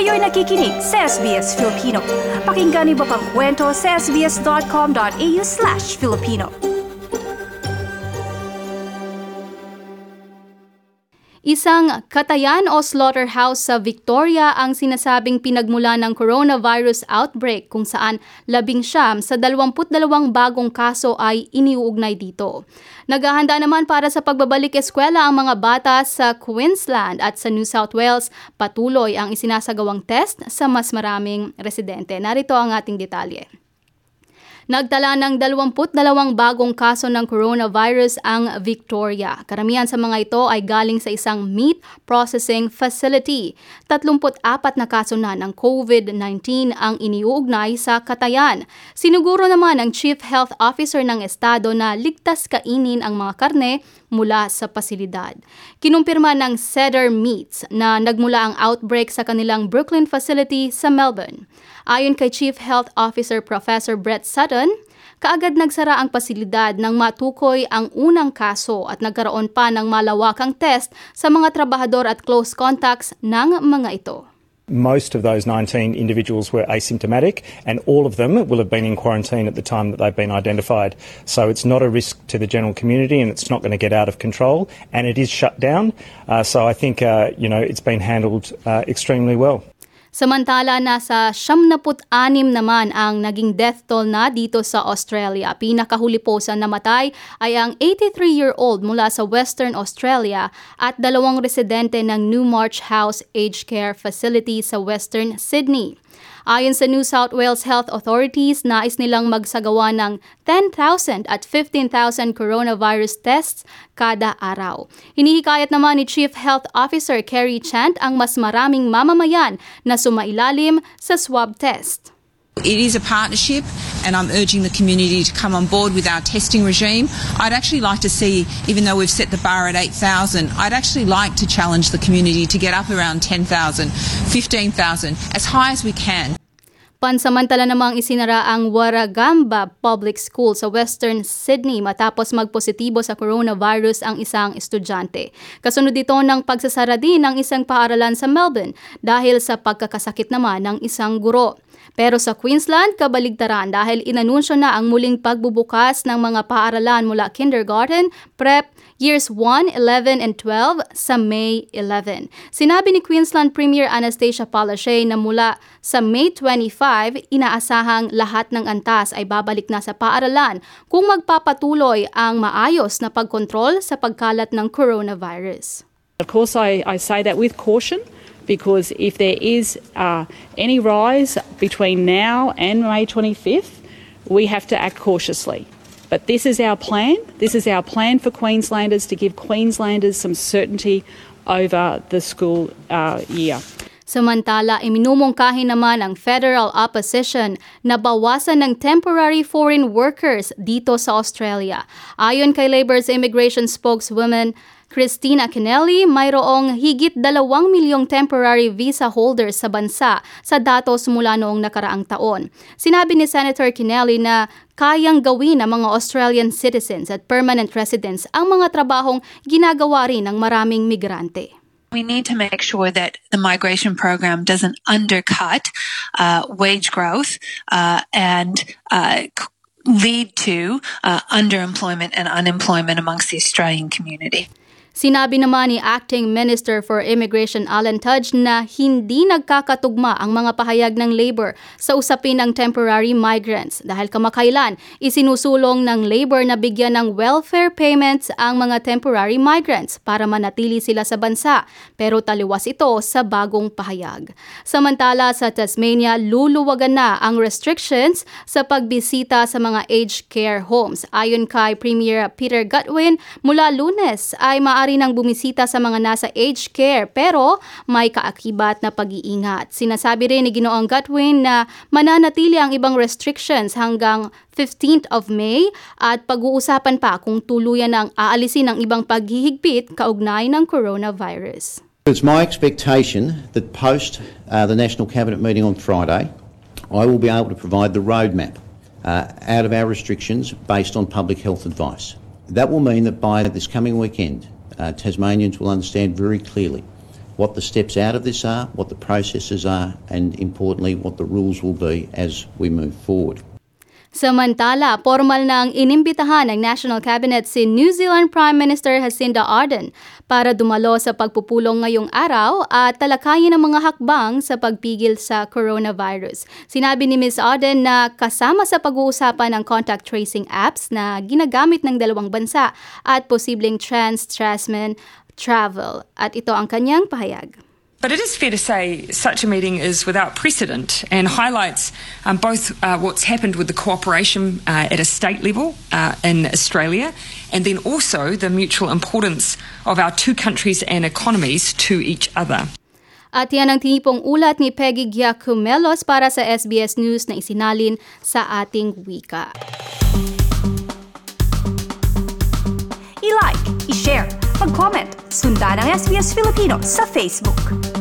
Kayo'y nakikinig sa SBS Filipino. Pakinggan niyo pa ang kwento sa sbs.com.au/Filipino. Isang katayan o slaughterhouse sa Victoria ang sinasabing pinagmula ng coronavirus outbreak kung saan 19 sa 22 bagong kaso ay iniuugnay dito. Naghahanda naman para sa pagbabalik eskwela ang mga bata sa Queensland at sa New South Wales. Patuloy ang isinasagawang test sa mas maraming residente. Narito ang ating detalye. Nagtala ng 22 bagong kaso ng coronavirus ang Victoria. Karamihan sa mga ito ay galing sa isang meat processing facility. 34 na kaso na ng COVID-19 ang iniuugnay sa katayan. Siniguro naman ng Chief Health Officer ng estado na ligtas kainin ang mga karne mula sa pasilidad. Kinumpirma ng Cedar Meats na nagmula ang outbreak sa kanilang Brooklyn facility sa Melbourne. Ayon kay Chief Health Officer Professor Brett Sutton, kaagad nagsara ang pasilidad nang matukoy ang unang kaso at nagkaroon pa ng malawakang test sa mga trabahador at close contacts ng mga ito. Most of those 19 individuals were asymptomatic and all of them will have been in quarantine at the time that they've been identified. So it's not a risk to the general community and it's not going to get out of control and it is shut down. So I think, it's been handled extremely well. Samantala, nasa 76 naman ang naging death toll na dito sa Australia. Pinakahuli po sa namatay ay ang 83-year-old mula sa Western Australia at 2 residente ng Newmarch House Aged Care Facility sa Western Sydney. Ayon sa New South Wales Health Authorities, nais nilang magsagawa ng 10,000 at 15,000 coronavirus tests kada araw. Hinihikayat naman ni Chief Health Officer Kerry Chant ang mas maraming mamamayan na sumailalim sa swab test. It is a partnership and I'm urging the community to come on board with our testing regime. I'd actually like to see, even though we've set the bar at 8,000, I'd actually like to challenge the community to get up around 10,000, 15,000, as high as we can. Pansamantala namang isinara ang Warragamba Public School sa Western Sydney matapos magpositibo sa coronavirus ang isang estudyante. Kasunod dito ng pagsasara din ng isang paaralan sa Melbourne dahil sa pagkakasakit naman ng isang guro. Pero sa Queensland, kabaligtaran dahil inanunsyo na ang muling pagbubukas ng mga paaralan mula kindergarten, prep, years 1, 11, and 12 sa May 11. Sinabi ni Queensland Premier Anastasia Palaszczuk na mula sa May 25, inaasahang lahat ng antas ay babalik na sa paaralan kung magpapatuloy ang maayos na pagkontrol sa pagkalat ng coronavirus. Of course, I say that with caution, because if there is any rise between now and May 25th, we have to act cautiously. But this is our plan. This is our plan for Queenslanders to give Queenslanders some certainty over the school year. Samantala, iminumungkahi naman ang federal opposition na bawasan ng temporary foreign workers dito sa Australia. Ayon kay Labor's immigration spokeswoman Christina Kennelly, mayroong higit 2 milyong temporary visa holders sa bansa sa datos mula noong nakaraang taon. Sinabi ni Senator Kennelly na kayang gawin ng mga Australian citizens at permanent residents ang mga trabahong ginagawa rin ng maraming migrante. We need to make sure that the migration program doesn't undercut wage growth and lead to underemployment and unemployment amongst the Australian community. Sinabi naman ni Acting Minister for Immigration Alan Tudge na hindi nagkakatugma ang mga pahayag ng Labor sa usapin ng temporary migrants dahil kamakailan isinusulong ng Labor na bigyan ng welfare payments ang mga temporary migrants para manatili sila sa bansa, pero taliwas ito sa bagong pahayag. Samantala sa Tasmania, luluwagan na ang restrictions sa pagbisita sa mga aged care homes. Ayon kay Premier Peter Gutwein, mula Lunes ay maaari nang bumisita sa mga nasa aged care pero may kaakibat na pag-iingat. Sinasabi rin ni Ginoong Gutwein na mananatili ang ibang restrictions hanggang 15th of May at pag-uusapan pa kung tuluyan ng aalisin ang ibang paghihigpit kaugnay ng coronavirus. It's my expectation that post the National Cabinet meeting on Friday, I will be able to provide the roadmap out of our restrictions based on public health advice. That will mean that by this coming weekend, Tasmanians will understand very clearly what the steps out of this are, what the processes are, and importantly, what the rules will be as we move forward. Samantala, formal nang inimbitahan ng National Cabinet si New Zealand Prime Minister Jacinda Ardern para dumalo sa pagpupulong ngayong araw at talakayin ang mga hakbang sa pagpigil sa coronavirus. Sinabi ni Ms. Ardern na kasama sa pag-uusapan ang contact tracing apps na ginagamit ng dalawang bansa at posibleng trans-Tasman travel. At ito ang kanyang pahayag. But it is fair to say such a meeting is without precedent and highlights both what's happened with the cooperation at a state level in Australia and then also the mutual importance of our two countries and economies to each other. At yan ang tinipong ulat ni Peggy Giacomelos para sa SBS News na isinalin sa ating wika. I-like, i-share, mag-comment, sundan ang SBS Filipino sa Facebook.